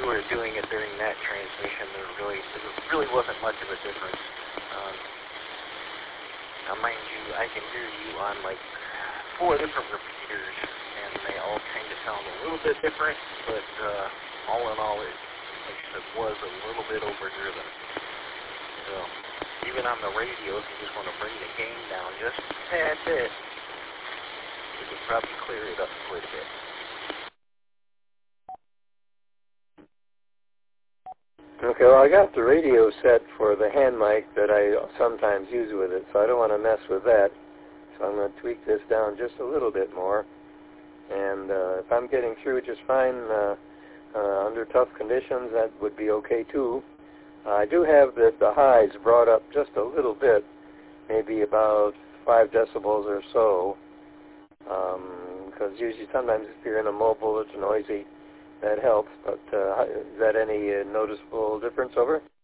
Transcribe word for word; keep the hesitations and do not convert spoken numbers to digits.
we were doing it during that transmission, there really there really wasn't much of a difference. Um, now, mind you, I can hear you on like four different repeaters, and they all kind of sound a little bit different, but uh, all in all, it, like I said, was a little bit overdriven. So even on the radio, if you just want to bring the gain down just a tad bit, you can probably clear it up quite a bit. Okay, well, I got the radio set for the hand mic that I sometimes use with it, so I don't want to mess with that. So I'm going to tweak this down just a little bit more. And uh, if I'm getting through just fine uh, uh, under tough conditions, that would be okay too. Uh, I do have the, the highs brought up just a little bit, maybe about five decibels or so, because um, usually sometimes if you're in a mobile, it's noisy. That helps, but uh, is that any uh, noticeable difference over?